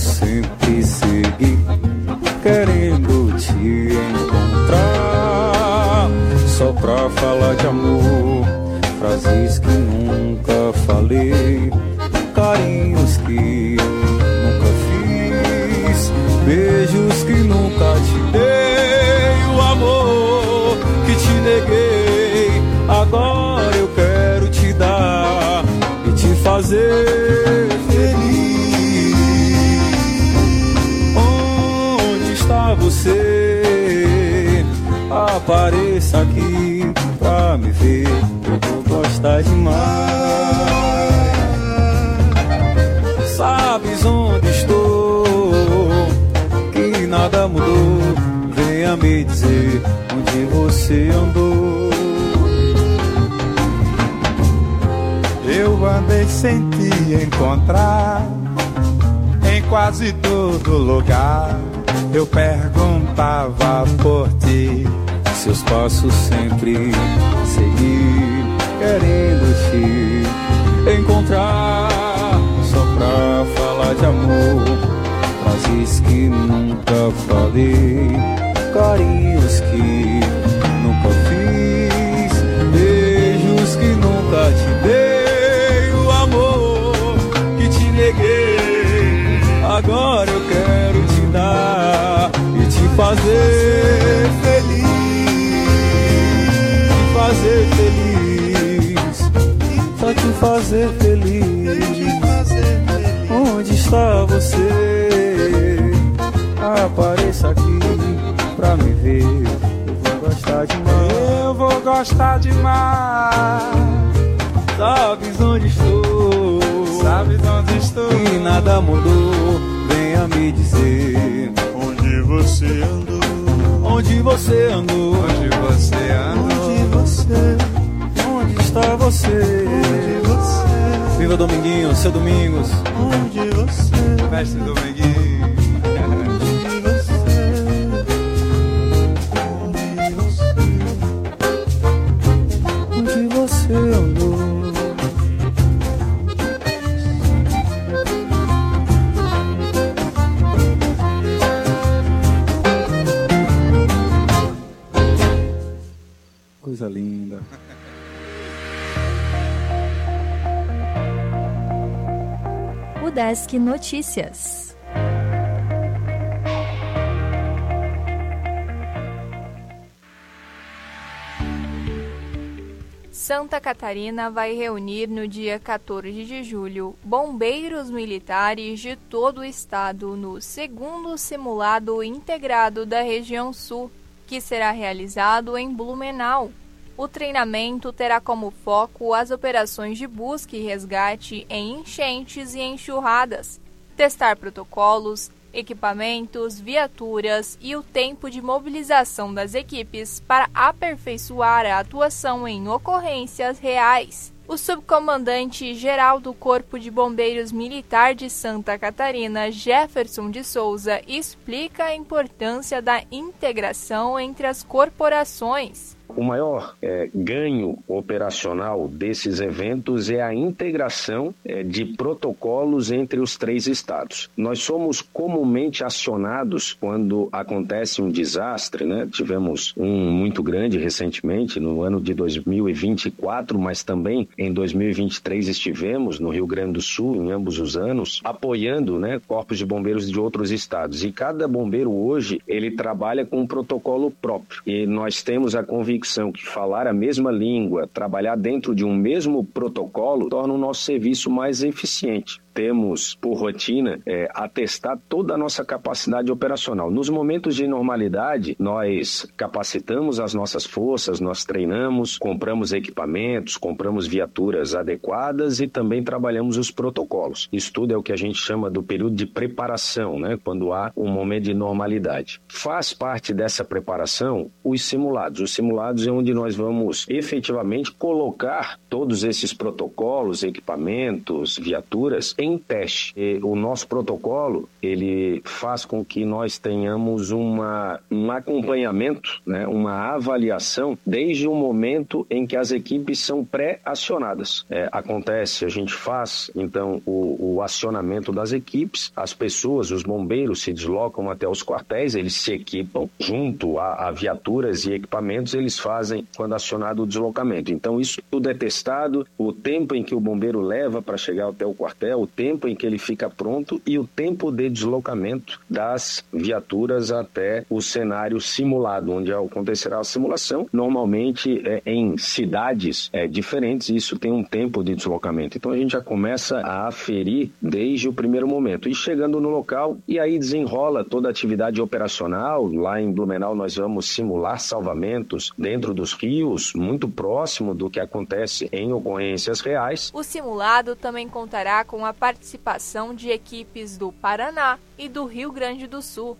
sempre segui, querendo te encontrar, só pra falar de amor, frases que nunca falei, carinhos que nunca fiz, beijos que nunca te dei, o amor que te neguei, agora eu quero te dar e te fazer feliz. Onde está você? Apareça aqui pra me ver, eu vou gostar demais. Sabes onde estou, que nada mudou, venha me dizer onde você andou. Eu andei sem te encontrar, em quase todo lugar eu perguntava por ti, seus passos sempre segui, querendo te encontrar, só pra falar de amor, frases que nunca falei, carinhos que nunca fiz, beijos que nunca te dei, o amor que te neguei, agora eu quero te dar e te fazer feliz, te fazer feliz, só te fazer feliz. Onde está você? Apareça aqui pra me ver, eu vou gostar demais. Eu vou gostar demais. Sabes onde estou? Sabes onde estou? E nada mudou, venha me dizer onde você andou. Onde você andou? Onde você andou? Onde você? Onde está você? Onde você? Viva Dominguinhos, seu Domingos. Onde você? Mestre Dominguinhos. Onde você andou? Coisa linda. Udesc Notícias. Santa Catarina vai reunir no dia 14 de julho bombeiros militares de todo o estado no segundo simulado integrado da região sul, que será realizado em Blumenau. O treinamento terá como foco as operações de busca e resgate em enchentes e enxurradas, testar protocolos, equipamentos, viaturas e o tempo de mobilização das equipes para aperfeiçoar a atuação em ocorrências reais. O subcomandante-geral do Corpo de Bombeiros Militar de Santa Catarina, Jefferson de Souza, explica a importância da integração entre as corporações. O maior ganho operacional desses eventos é a integração de protocolos entre os 3 estados. Nós somos comumente acionados quando acontece um desastre, né? Tivemos um muito grande recentemente, no ano de 2024, mas também em 2023 estivemos no Rio Grande do Sul, em ambos os anos, apoiando, né, corpos de bombeiros de outros estados. E cada bombeiro hoje, ele trabalha com um protocolo próprio. E nós temos a convicção que falar a mesma língua, trabalhar dentro de um mesmo protocolo, torna o nosso serviço mais eficiente. Temos, por rotina, atestar toda a nossa capacidade operacional. Nos momentos de normalidade, nós capacitamos as nossas forças, nós treinamos, compramos equipamentos, compramos viaturas adequadas e também trabalhamos os protocolos. Isso tudo é o que a gente chama do período de preparação, né? Quando há um momento de normalidade. Faz parte dessa preparação os simulados. Os simulados simulados, onde nós vamos efetivamente colocar todos esses protocolos, equipamentos, viaturas em teste. E o nosso protocolo, ele faz com que nós tenhamos um acompanhamento, né, uma avaliação desde o momento em que as equipes são pré-acionadas. A gente faz, então, o acionamento das equipes, as pessoas, os bombeiros se deslocam até os quartéis, eles se equipam junto a viaturas e equipamentos, eles fazem quando acionado o deslocamento. Então, isso tudo é testado, o tempo em que o bombeiro leva para chegar até o quartel, o tempo em que ele fica pronto e o tempo de deslocamento das viaturas até o cenário simulado, onde acontecerá a simulação, normalmente em cidades diferentes, isso tem um tempo de deslocamento. Então, a gente já começa a aferir desde o primeiro momento. E chegando no local, e aí desenrola toda a atividade operacional. Lá em Blumenau nós vamos simular salvamentos dentro dos rios, muito próximo do que acontece em ocorrências reais. O simulado também contará com a participação de equipes do Paraná e do Rio Grande do Sul.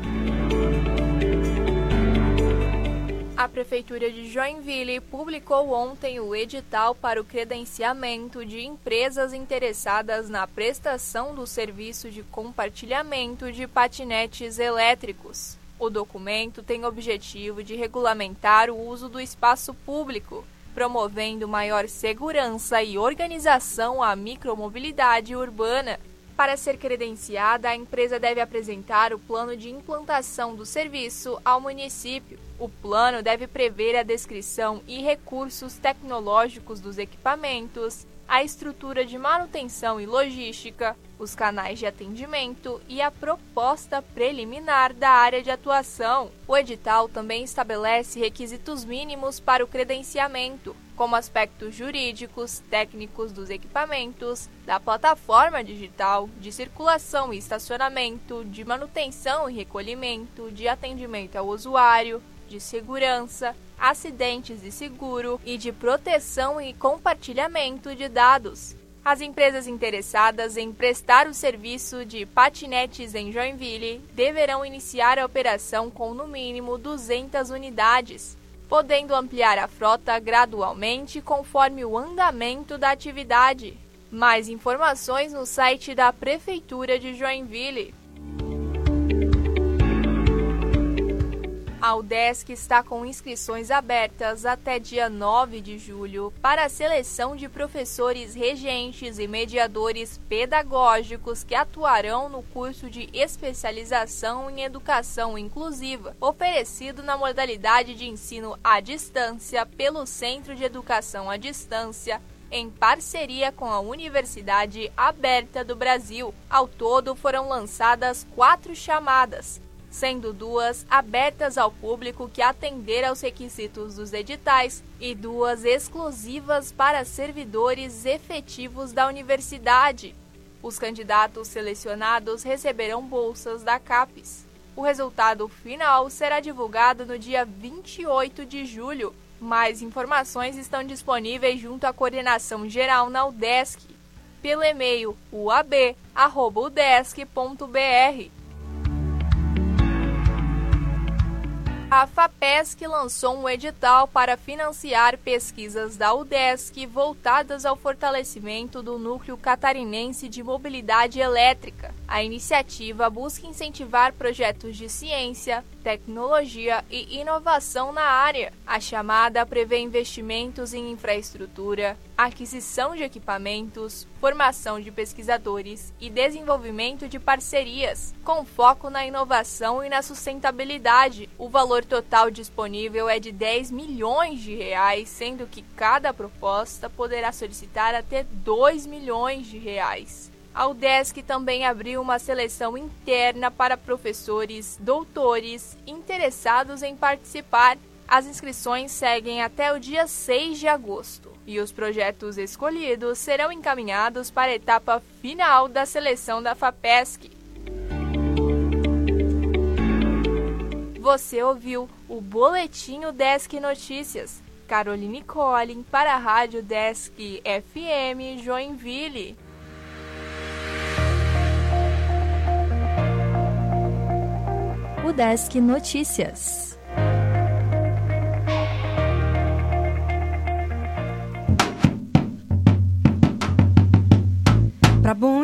A Prefeitura de Joinville publicou ontem o edital para o credenciamento de empresas interessadas na prestação do serviço de compartilhamento de patinetes elétricos. O documento tem o objetivo de regulamentar o uso do espaço público, promovendo maior segurança e organização à micromobilidade urbana. Para ser credenciada, a empresa deve apresentar o plano de implantação do serviço ao município. O plano deve prever a descrição e recursos tecnológicos dos equipamentos, a estrutura de manutenção e logística, os canais de atendimento e a proposta preliminar da área de atuação. O edital também estabelece requisitos mínimos para o credenciamento, como aspectos jurídicos, técnicos dos equipamentos, da plataforma digital, de circulação e estacionamento, de manutenção e recolhimento, de atendimento ao usuário, de segurança, acidentes e seguro e de proteção e compartilhamento de dados. As empresas interessadas em prestar o serviço de patinetes em Joinville deverão iniciar a operação com no mínimo 200 unidades, podendo ampliar a frota gradualmente conforme o andamento da atividade. Mais informações no site da Prefeitura de Joinville. A UDESC está com inscrições abertas até dia 9 de julho para a seleção de professores regentes e mediadores pedagógicos que atuarão no curso de especialização em educação inclusiva, oferecido na modalidade de ensino à distância pelo Centro de Educação à Distância, em parceria com a Universidade Aberta do Brasil. Ao todo, foram lançadas 4 chamadas, sendo 2 abertas ao público que atender aos requisitos dos editais e 2 exclusivas para servidores efetivos da universidade. Os candidatos selecionados receberão bolsas da CAPES. O resultado final será divulgado no dia 28 de julho. Mais informações estão disponíveis junto à coordenação geral na UDESC, pelo e-mail uab@udesc.br. A FAPESC lançou um edital para financiar pesquisas da UDESC voltadas ao fortalecimento do Núcleo Catarinense de Mobilidade Elétrica. A iniciativa busca incentivar projetos de ciência, tecnologia e inovação na área. A chamada prevê investimentos em infraestrutura, aquisição de equipamentos, formação de pesquisadores e desenvolvimento de parcerias, com foco na inovação e na sustentabilidade. O valor total disponível é de R$10 milhões, sendo que cada proposta poderá solicitar até R$2 milhões. A UDESC também abriu uma seleção interna para professores, doutores interessados em participar. As inscrições seguem até o dia 6 de agosto e os projetos escolhidos serão encaminhados para a etapa final da seleção da FAPESC. Você ouviu o Boletim UDESC Notícias. Caroline Collin para a Rádio UDESC FM Joinville. UDESC Notícias.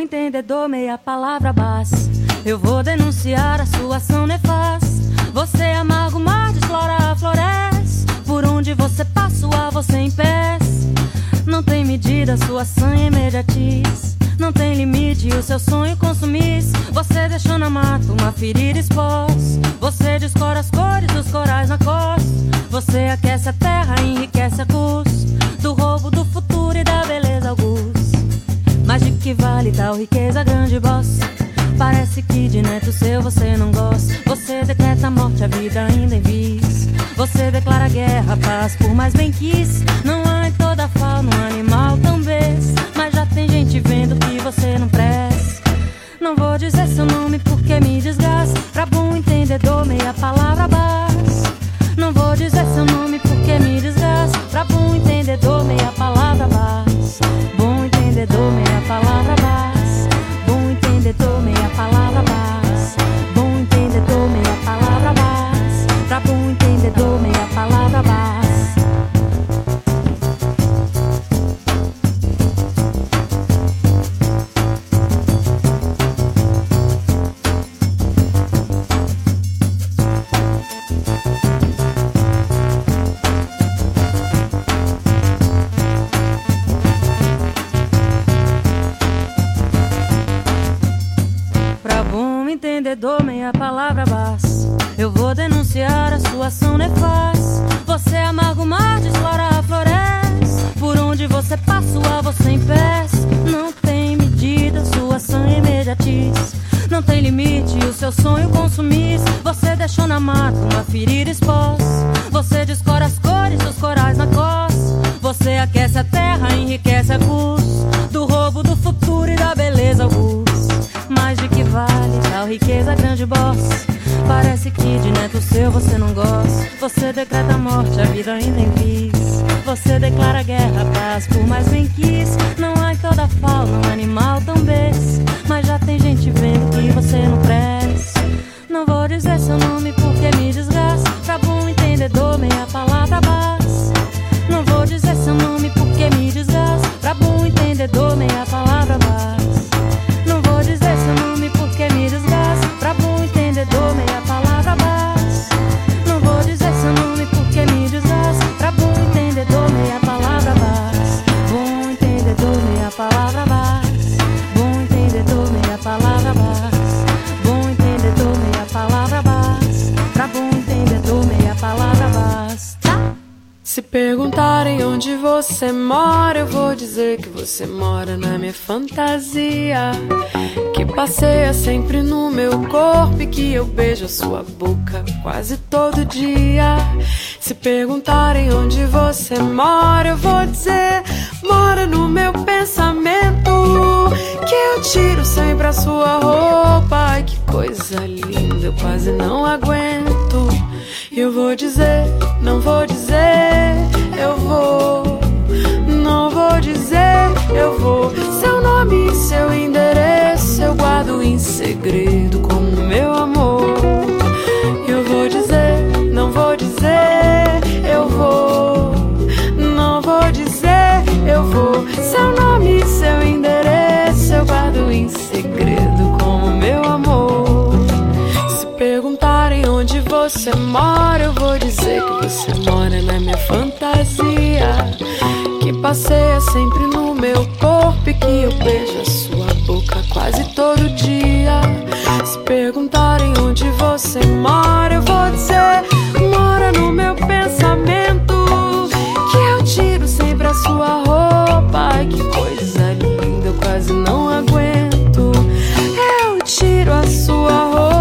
entendedor, meia palavra basta. Eu vou denunciar a sua ação nefasta. Você amarga o mar, desflora a floresta. Por onde você passa, você impeça. Não tem medida, sua ação é imediatiz. Não tem limite, o seu sonho consumisse. Você deixou na mata uma ferida exposta. Você descora as cores dos corais na costa. Você aquece a terra, enriquece a custo do roubo do futuro e da beleza augusta. Mas de que vale tal riqueza, grande boss? Parece que de neto seu você não gosta. Você decreta a morte, a vida ainda em vis. Você declara guerra, a paz, por mais bem quis. Não há em toda fauna um animal tão besta. Mas já tem gente vendo que você não presta. Não vou dizer seu nome porque me desgasta. Pra bom entendedor, meia palavra basta. Não vou dizer seu nome porque me desgasta. Pra bom entendedor, meia palavra basta. Bom entendedor, meia palavra basta. Bom entendedor, meia palavra basta. Bom entendedor, meia palavra basta. Pra bom entendedor, meia palavra basta. Entendedor, meia palavra basta. Eu vou denunciar a sua ação nefasta. Você amarga o mar, desflora a floresta. Por onde você passa, você impeça. Não tem medida, sua ação é imediatiz. Não tem limite, o seu sonho consumisse. Você deixou na mata uma ferida exposta. Você descora as cores dos corais na costa. Você aquece a terra, enriquece a custo do roubo do futuro e da beleza augusta. Mas de que vale tal riqueza, grande boss? Parece que de neto seu você não gosta. Você decreta a morte, a vida ainda em vis. Você declara guerra, paz, por mais bem quis. Não há em toda fauna um animal tão besta. Mas já tem gente vendo que você não presta. Não vou dizer seu nome porque me desgasta. Pra bom entendedor, meia palavra basta. Não vou dizer seu nome porque me desgasta. Pra bom entendedor, meia palavra basta. Não vou dizer seu nome porque me desgasta. Pra bom entendedor, meia palavra basta. Não vou dizer seu nome porque me desgasta. Pra bom entendedor, meia palavra basta. Bom entendedor, meia palavra basta. Bom entendedor, meia palavra basta. Bom entendedor, meia palavra basta. Pra bom entendedor, meia palavra basta. Se perguntarem onde você mora, eu vou dizer que você mora na minha fantasia, que passeia sempre no meu corpo e que eu beijo a sua boca quase todo dia. Se perguntarem onde você mora, eu vou dizer, mora no meu pensamento, que eu tiro sempre a sua roupa. Ai, que coisa linda, eu quase não aguento. Eu vou dizer, não vou dizer, eu vou. Não vou dizer, eu vou. Seu nome e seu endereço eu guardo em segredo como meu amor. Eu vou dizer, não vou dizer, eu vou. Não vou dizer, eu vou. Seu nome e seu endereço eu guardo em segredo como meu amor. Se perguntarem onde você mora, eu vou dizer que você mora na minha fantasia, que passeia sempre no meu corpo e que eu beijo a sua boca quase todo dia. Se perguntarem onde você mora, eu vou dizer, mora no meu pensamento, que eu tiro sempre a sua roupa. Ai, que coisa linda, eu quase não aguento. Eu tiro a sua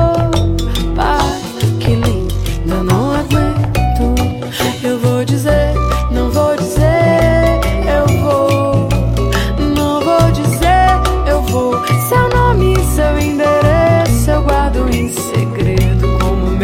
roupa, que linda, não aguento. Eu vou dizer, não vou dizer, eu vou. Não vou dizer, eu vou. Seu nome e seu endereço eu guardo em segredo como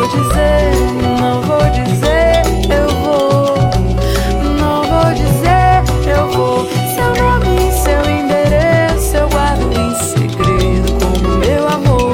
vou dizer, não vou dizer, eu vou. Não vou dizer, eu vou. Seu nome e seu endereço eu guardo em segredo como meu amor.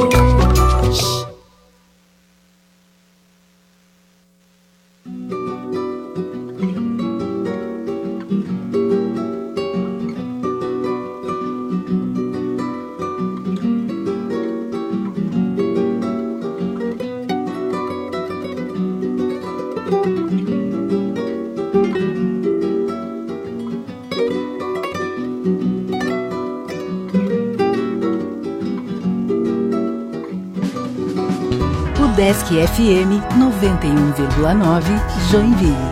Desk FM 91,9 Joinville.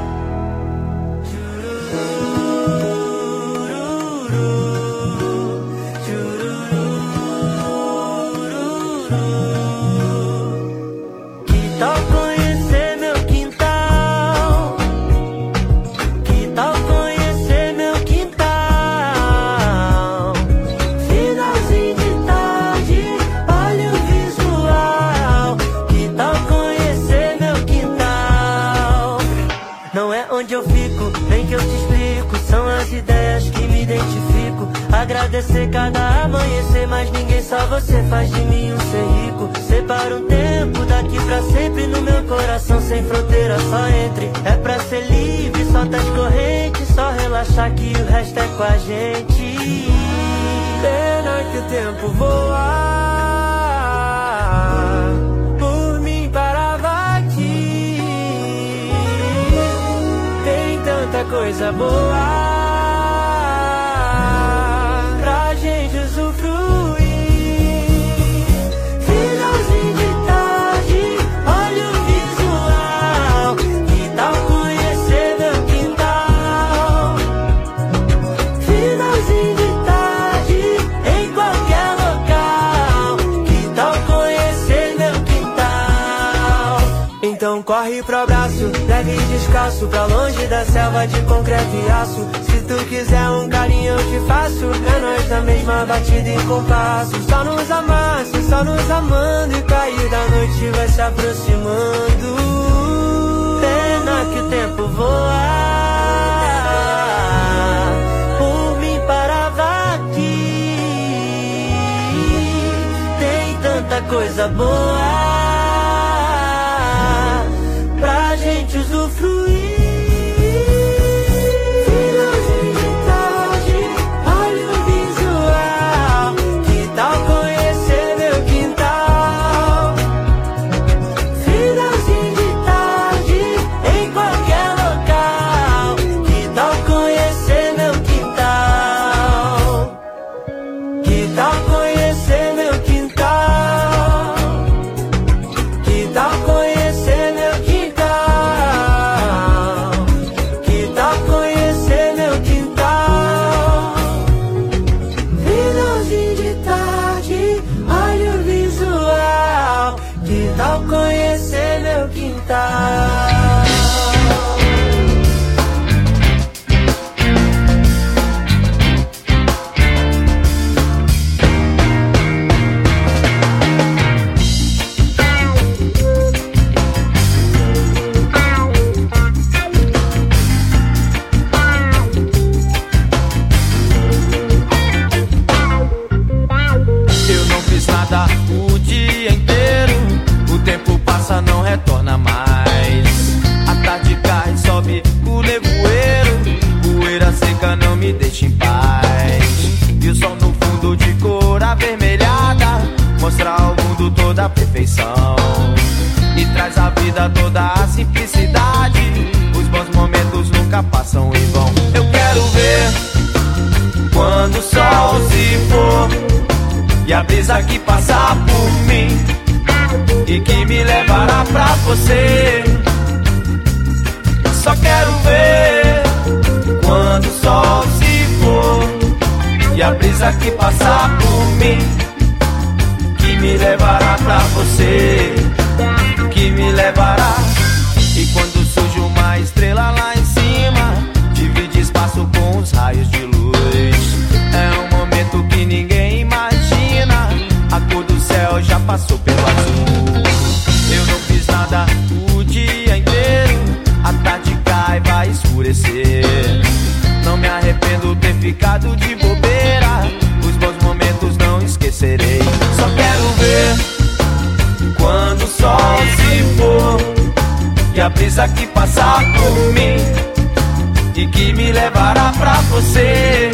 Agradecer cada amanhecer, mas ninguém, só você faz de mim um ser rico. Separa um tempo daqui pra sempre no meu coração, sem fronteira, só entre. É pra ser livre, solta as correntes, só relaxar que o resto é com a gente. Pena que o tempo voa, por mim parava aqui. Tem tanta coisa boa corre pro abraço, leve e descalço, pra longe da selva de concreto e aço. Se tu quiser um carinho eu te faço, é nós na mesma batida e compasso. Só nos amasse, só nos amando, e cair da noite vai se aproximando. Pena que o tempo voa, por mim parava aqui. Tem tanta coisa boa pra gente usufruir. Finalzinho de tarde, olha o visual. Que tal conhecer meu quintal? Finalzinho de tarde, em qualquer local. Que tal conhecer meu quintal? Que tal conhecer meu quintal? Que tal conhecer meu conhecer meu quintal? Eu não fiz nada o dia inteiro, o tempo passa, não retorna mais. A tarde cai, sobe o nevoeiro, poeira seca não me deixa em paz. E o sol no fundo de cor avermelhada mostra ao mundo toda a perfeição e traz à vida toda a simplicidade. Os bons momentos nunca passam em vão. Eu quero ver quando o sol se for e a brisa que passar por mim e que me levará pra você. Só quero ver quando o sol se for e a brisa que passar por mim que me levará pra você, que me levará. E quando surge uma estrela lá em cima, divide espaço com os raios de luz. É um momento que ninguém imagina, a cor do céu já passou pelo azul. Eu não fiz nada a brisa que passar por mim e que me levará pra você.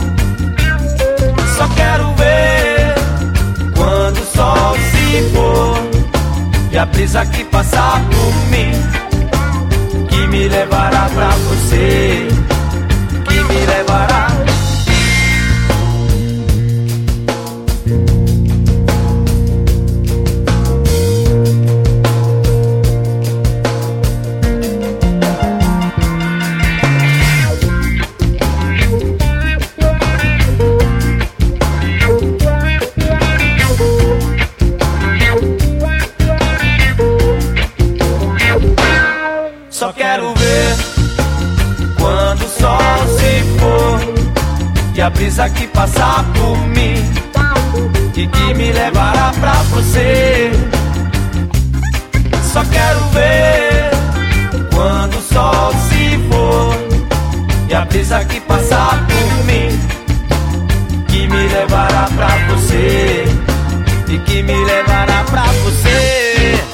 Só quero ver quando o sol se for e a brisa que passar por mim que me levará pra você, que me levará. Só quero ver quando o sol se for e a brisa que passar por mim e que me levará pra você. Só quero ver quando o sol se for e a brisa que passar por mim que me levará pra você e que me levará pra você.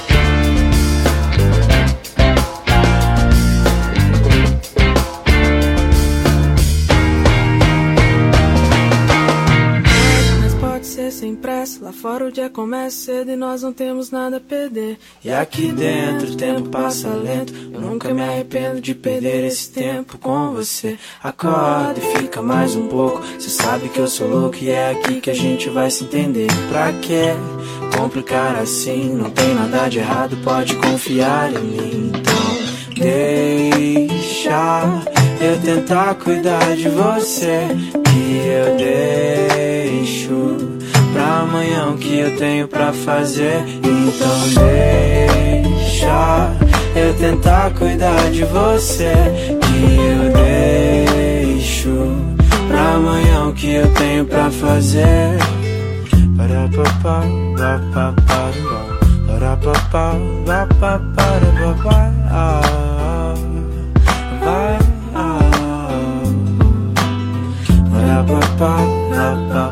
Sem pressa, lá fora o dia começa cedo e nós não temos nada a perder. E aqui dentro o tempo passa lento, eu nunca me arrependo de perder esse tempo com você. Acorda e fica mais um pouco, cê sabe que eu sou louco e é aqui que a gente vai se entender. Pra que complicar assim? Não tem nada de errado, pode confiar em mim. Então deixa eu tentar cuidar de você, que eu deixo pra amanhã o que eu tenho pra fazer. Então deixa eu tentar cuidar de você, que eu deixo pra amanhã o que eu tenho pra fazer. Para papá, papá, para papá, papá, para papá, vai, para papá, papá.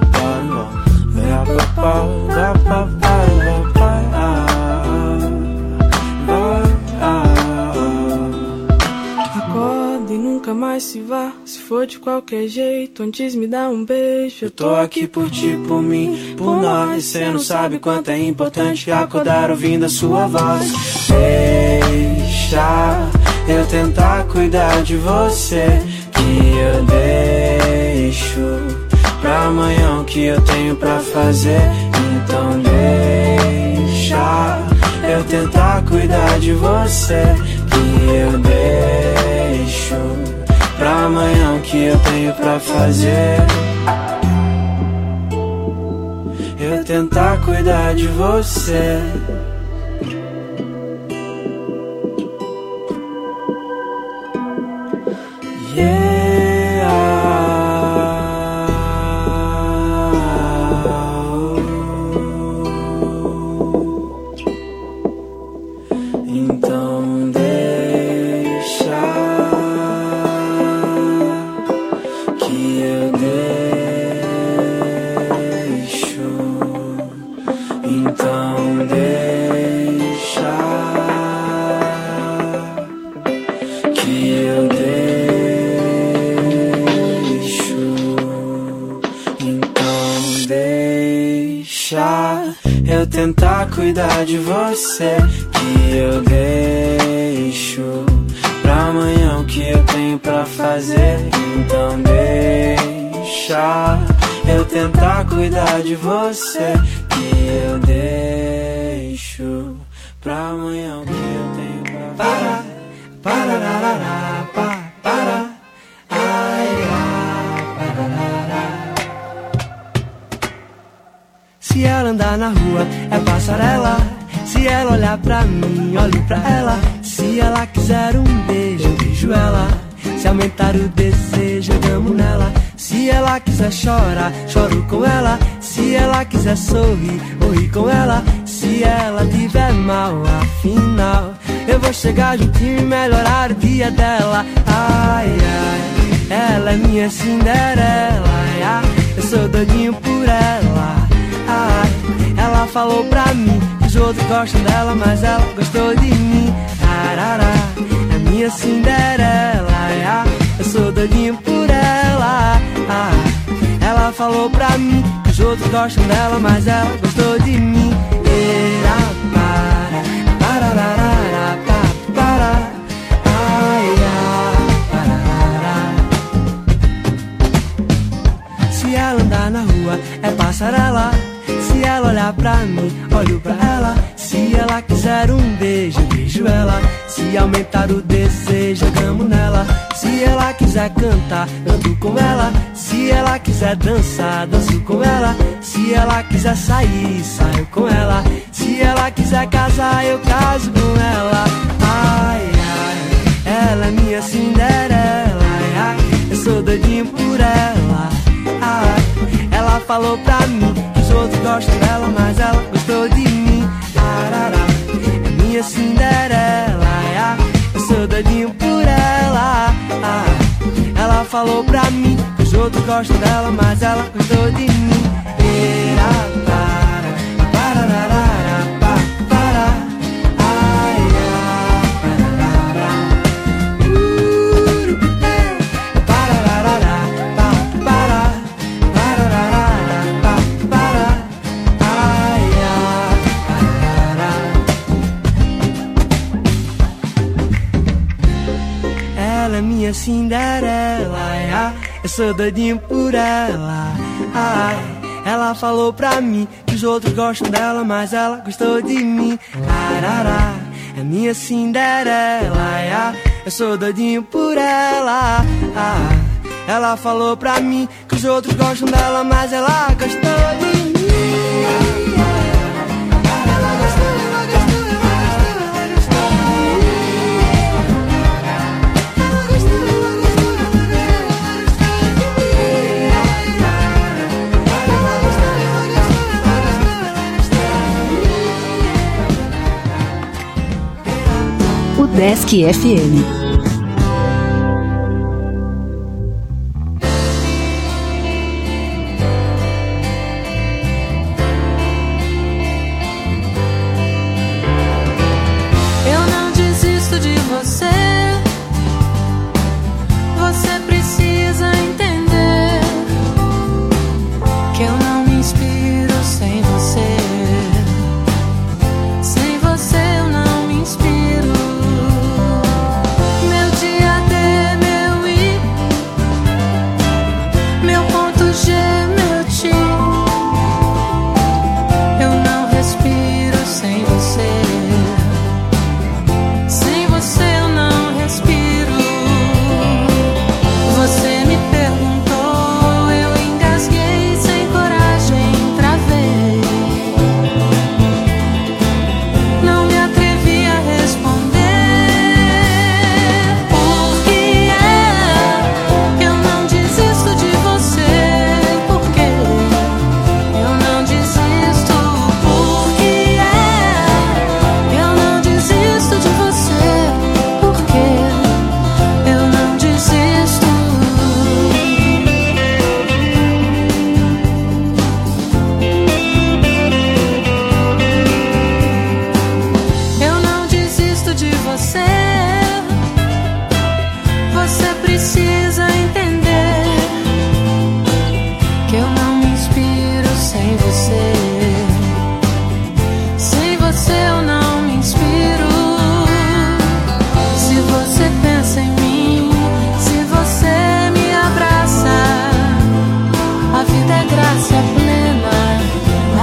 Acorda e nunca mais se vá, se for de qualquer jeito, antes me dá um beijo. Eu tô aqui por ti, por mim, por nós. Cê não sabe quanto é importante acordar ouvindo a sua voz. Deixa eu tentar cuidar de você, que eu deixo pra amanhã o que eu tenho pra fazer. Então deixa eu tentar cuidar de você, que eu deixo pra amanhã o que eu tenho pra fazer. Eu tentar cuidar de você. Então deixa que eu deixo. Então deixa que eu deixo. Então deixa eu tentar cuidar de você, que eu deixo pra amanhã o que eu tenho pra fazer. Então deixa eu tentar cuidar de você, que eu deixo pra amanhã o que eu tenho pra fazer. Parararará, para, ai, pararará. Se ela andar na rua é passarela, se ela olhar pra mim, olho pra ela. Se ela quiser um beijo, eu beijo ela. Se aumentar o desejo, eu damo nela. Se ela quiser chorar, choro com ela. Se ela quiser sorrir, eu ri com ela. Se ela tiver mal, afinal eu vou chegar juntinho e melhorar o dia dela. Ai, ai, ela é minha Cinderela. Ai, eu sou doidinho por ela. Ai, ela falou pra mim que os outros gostam dela, mas ela gostou de mim. Arará. falou pra mim que os outros gostam dela, mas ela gostou de mim. Se ela andar na rua é passarela, se ela olhar pra mim, olho pra ela. Se ela quiser um beijo, eu beijo ela. Se aumentar o desejo, eu gamo nela. Se ela quiser cantar, canto com ela. Se ela quiser dançar, danço com ela. Se ela quiser sair, saio com ela. Se ela quiser casar, eu caso com ela. Ai, ai, ela é minha Cinderela. Ai, ai, eu sou doidinho por ela. Ai, ela falou pra mim que os outros gostam dela, mas ela gostou de mim. Arará, é minha Cinderela. Ai, ai, eu sou doidinho por ela. Ai, ela falou pra mim que os outros gostam dela, mas ela gostou de mim. Ela é minha Cinderela, ai, ai, eu sou doidinho por ela. Ai, ela falou pra mim que os outros gostam dela, mas ela gostou de mim. Arará, é minha Cinderela, ai, ai, eu sou doidinho por ela. Ai, ela falou pra mim que os outros gostam dela, mas ela gostou de mim. Desk FM.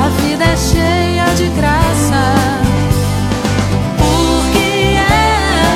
Cheia de graça, porque é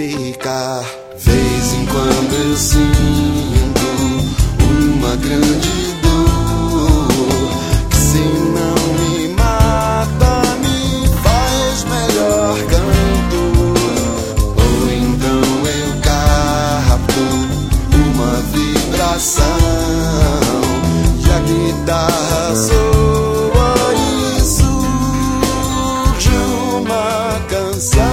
ficar. Vez em quando eu sinto uma grande dor que, se não me mata, me faz melhor cantor. Ou então eu capto uma vibração e a guitarra soa e surge uma canção.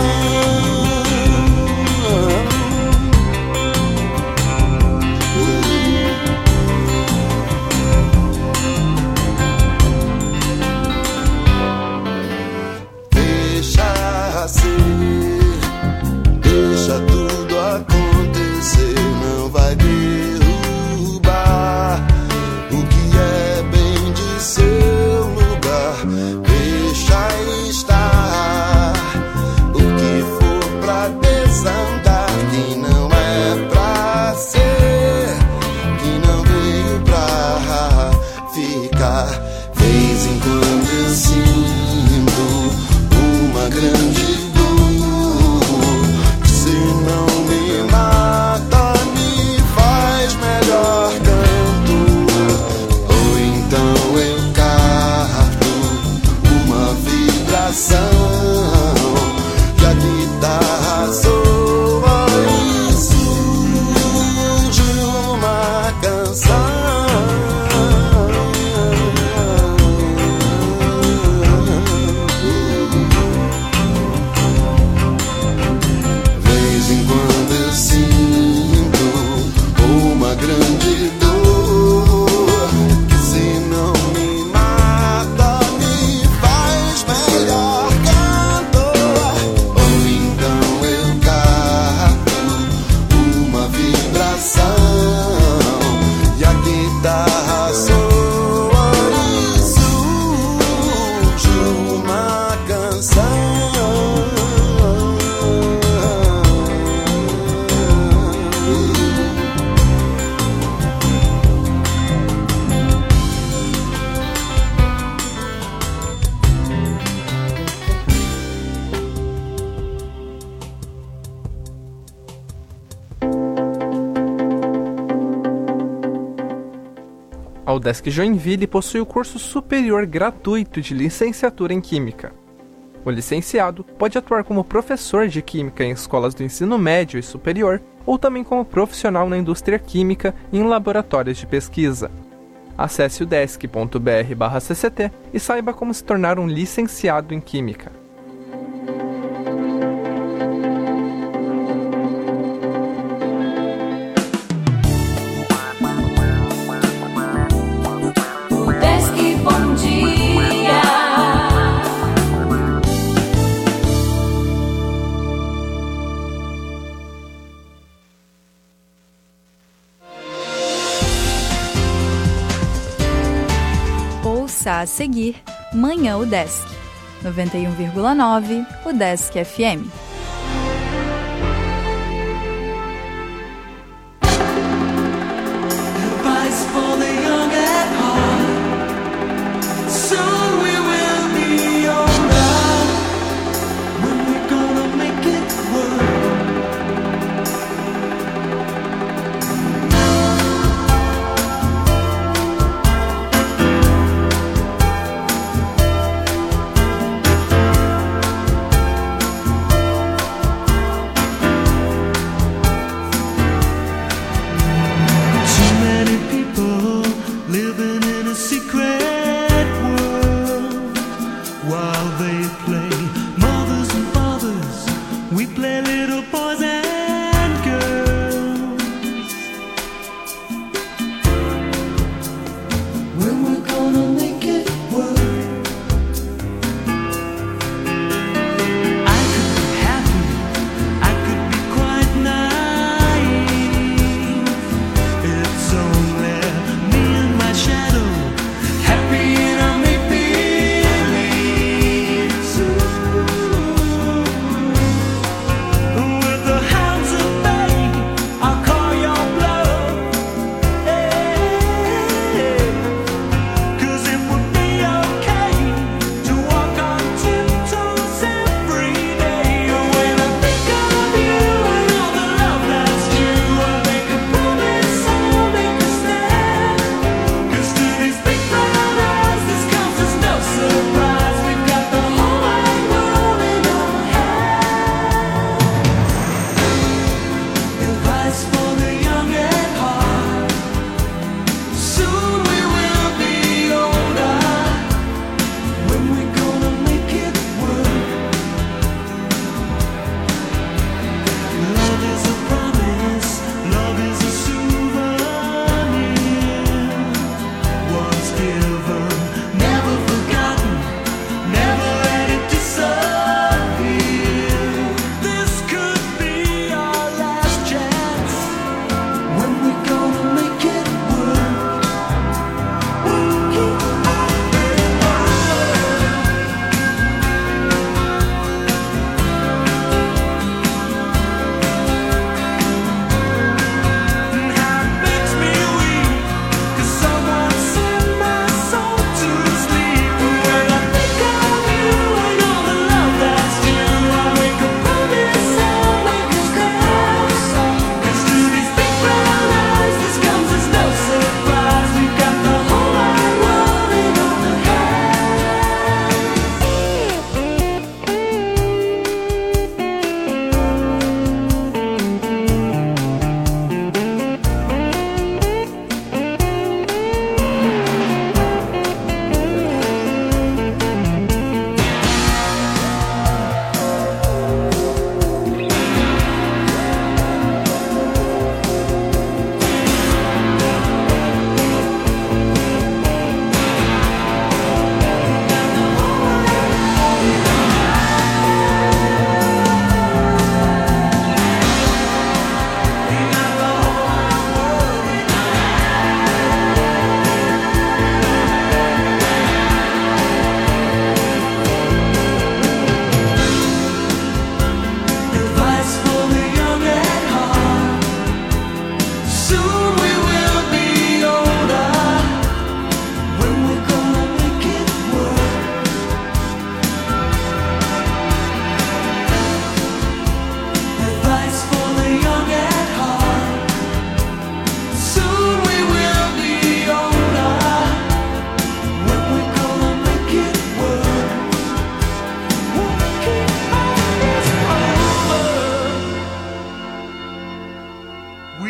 Deixa tudo acontecer, não vai derrubar o que é bem de seu lugar. Deixa estar o que for pra desandar, que não é pra ser, que não veio pra ficar. Vez em quando eu sinto uma grande dor que, se não me mata, me faz melhor cantor. Ou então eu capto uma vibração e a guitarra soa e surge uma canção. Grande dor que, se não me mata, me faz melhor cantor. Ou então eu capto uma vibração e a guitarra soa e surge uma canção. A UDESC Joinville possui o curso superior gratuito de licenciatura em Química. O licenciado pode atuar como professor de Química em escolas do ensino médio e superior, ou também como profissional na indústria química e em laboratórios de pesquisa. Acesse udesc.br/cct e saiba como se tornar um licenciado em Química. A seguir, Manhã UDESC, 91,9 UDESC FM.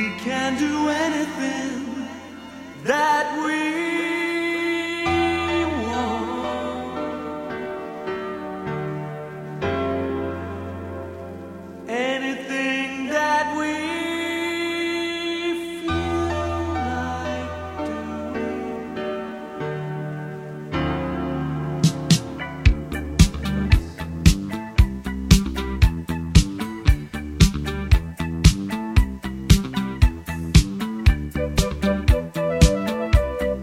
We can do anything that we want. Anything that we feel like doing.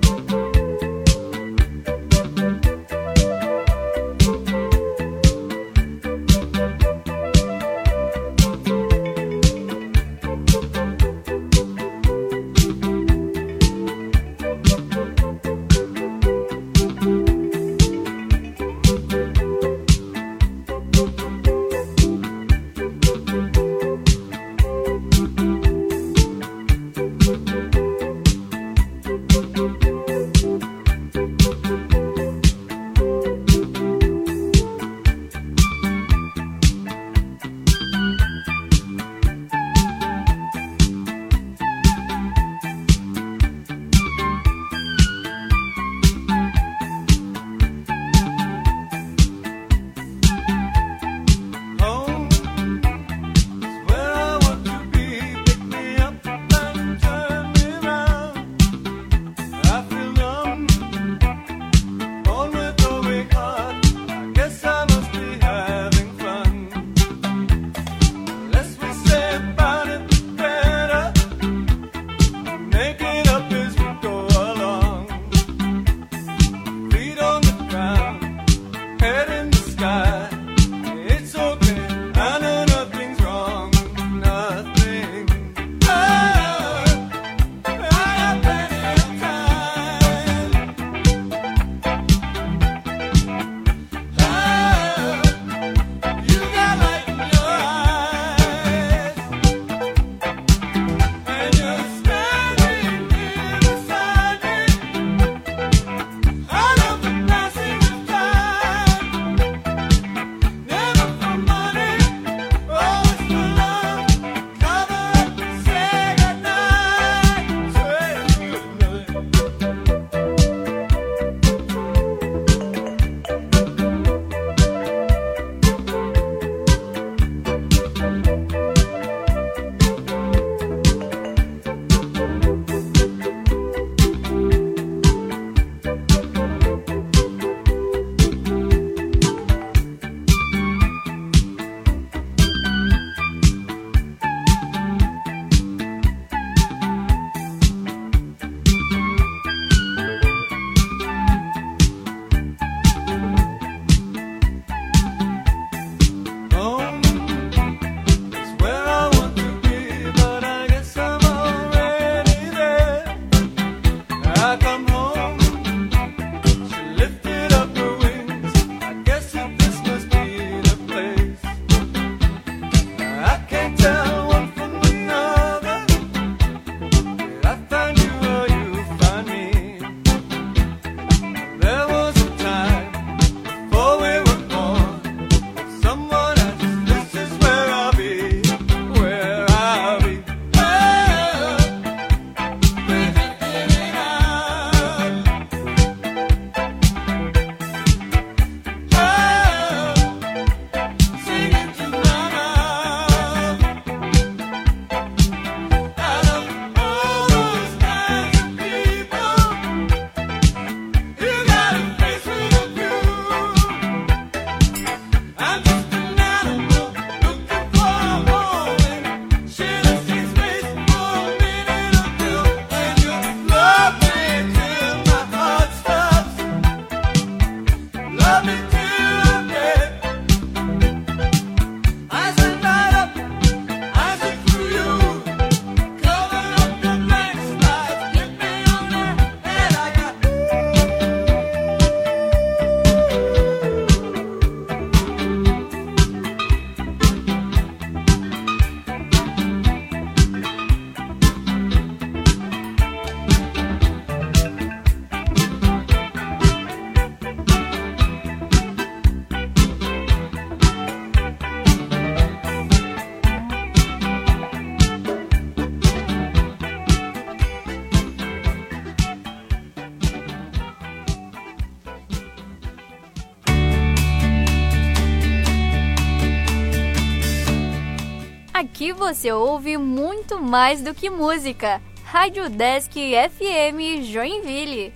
Aqui você ouve muito mais do que música. Rádio Desk FM Joinville.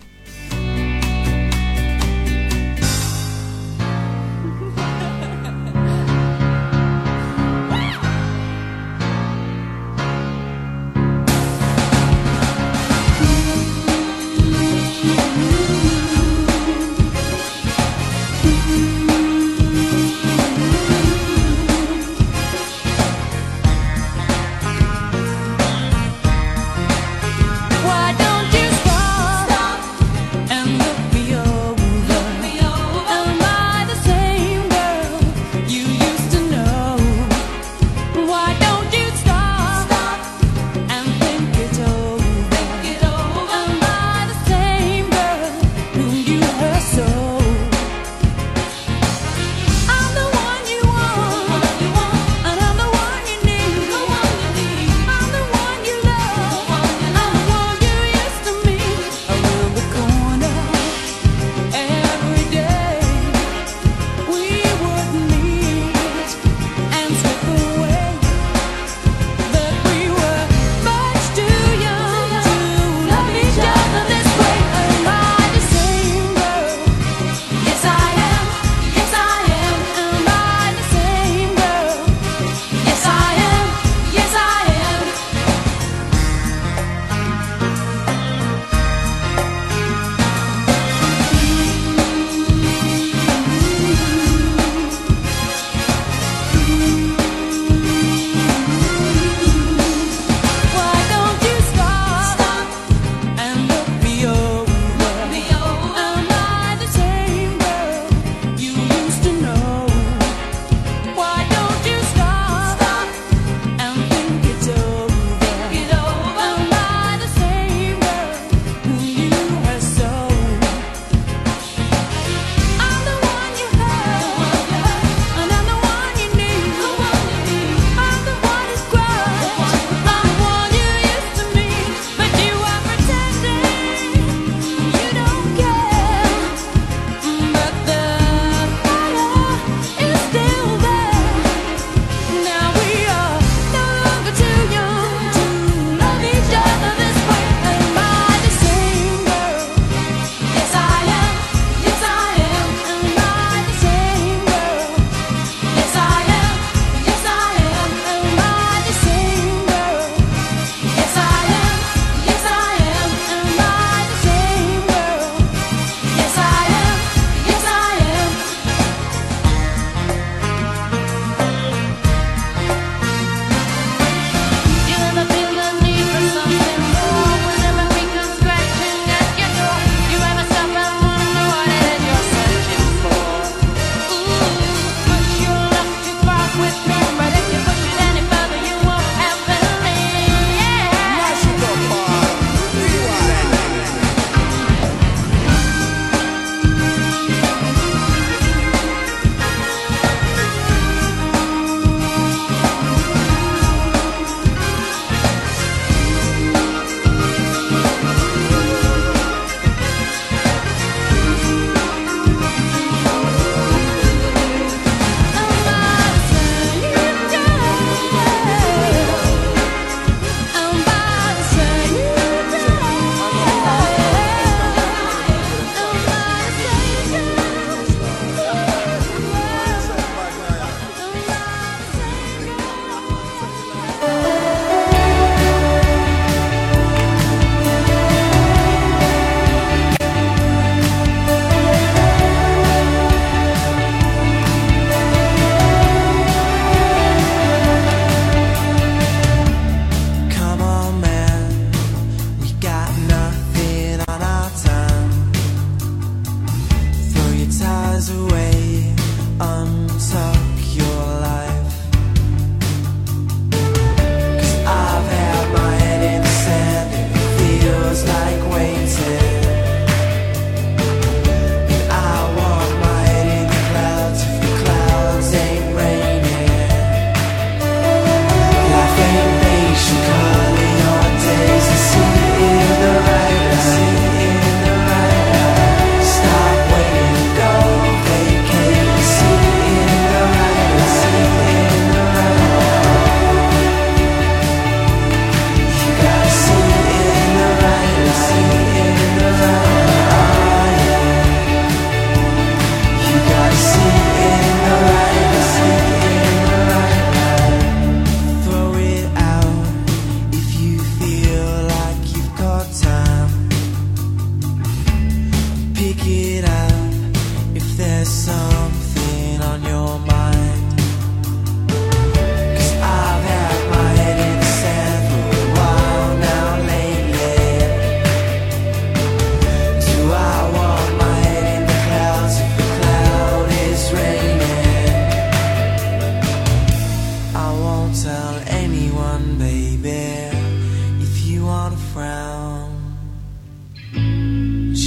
Why don't you stop?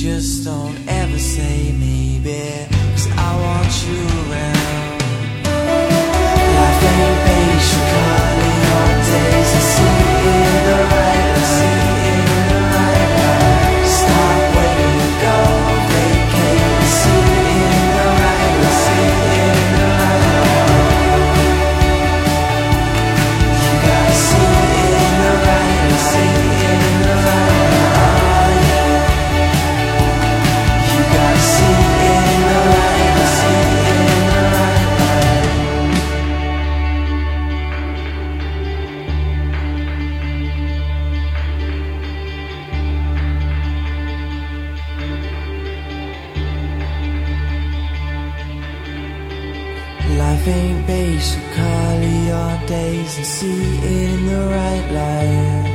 just don't ever say maybe, 'cause I want you around. Life ain't basically your days. I see in the right light. Stop waiting, go vacate. I see in the right light. You gotta see in the right light. See in the right light. You gotta see in the right light. See in the right light. Life ain't basically your days, and see in the right light.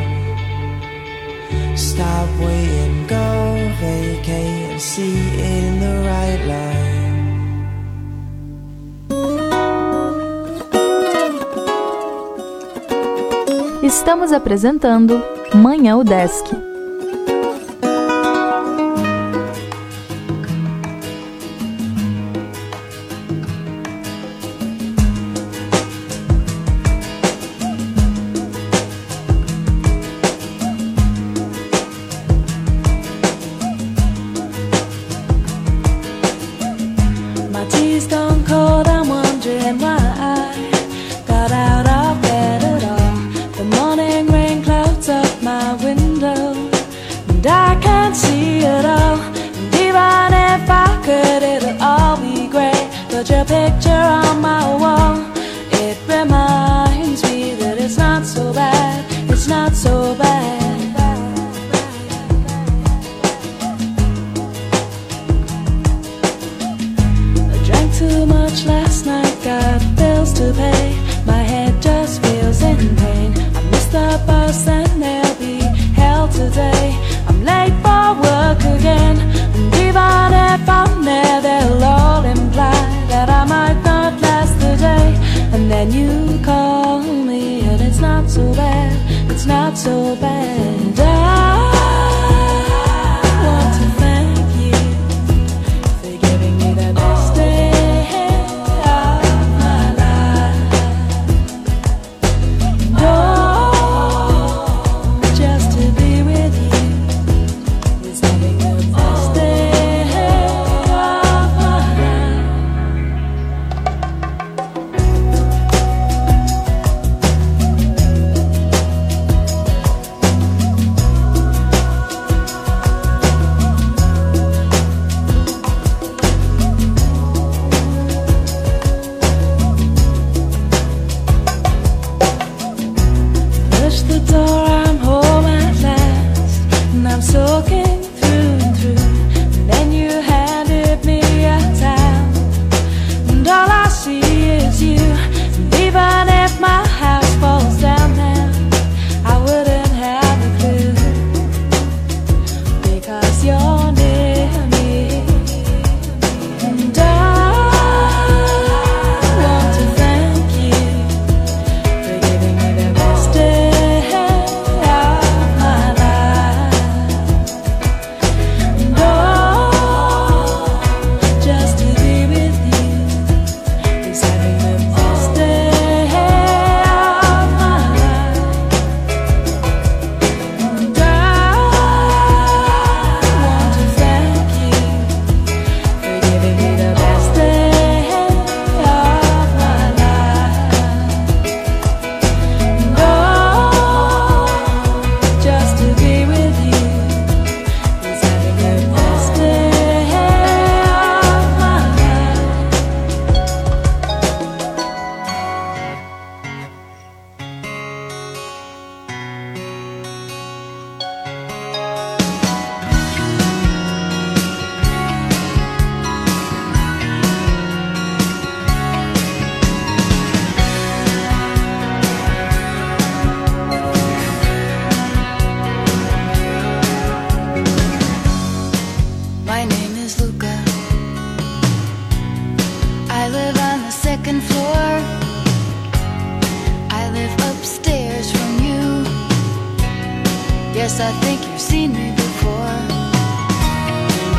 Stop waiting, go vacate, and see in the right light. Estamos apresentando Manhã UDESC. My tea's gone cold, I'm wondering why I got out of bed at all. The morning rain clouds up my window, and I can't see it all. And even if I could, it'll all be great. Put your picture on my wall. It reminds me that it's not so bad. It's not so bad. Too much last night, got bills to pay. My head just feels in pain. I missed the bus and they'll be hell today. I'm late for work again, and even if I'm there, they'll all imply that I might not last the day. And then you call me, and it's not so bad. It's not so bad. I want to thank you for giving me the best day. Yes, I think you've seen me before.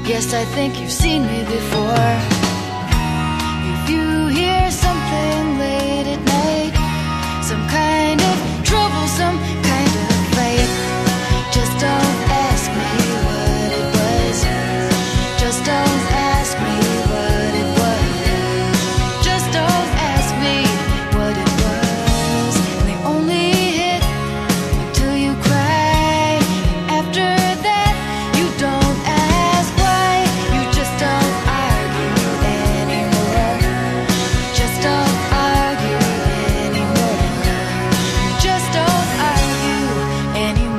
Yes, I think you've seen me before. If you hear something late at night, some kind of trouble, some kind of fight, just don't ask me what it was. Just don't ask me what it was. Just don't ask me what it was. And they only hit until you cry. After that, you don't ask why. You just don't argue anymore. Just don't argue anymore. You just don't argue anymore.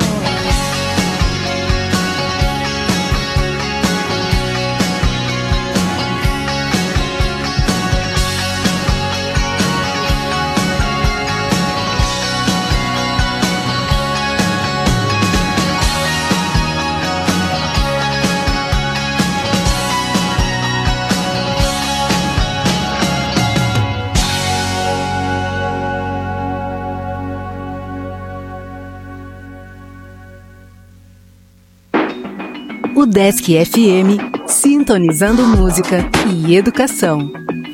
O Desk FM, sintonizando música e educação.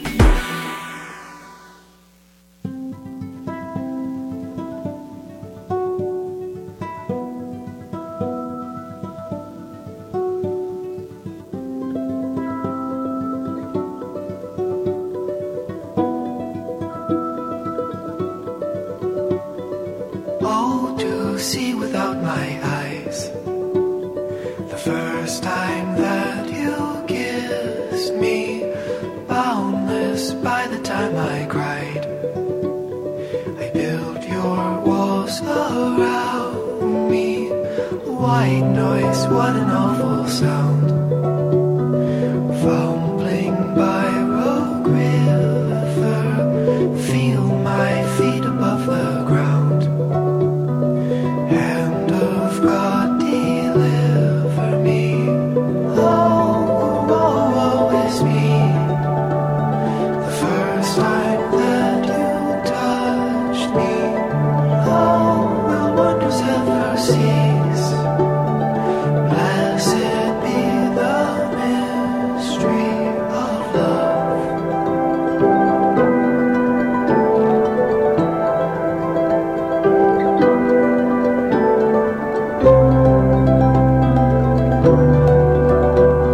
Oh, to see without my eyes. The first time that you kissed me, boundless by the time I cried. I built your walls around me. White noise, what an awful sound.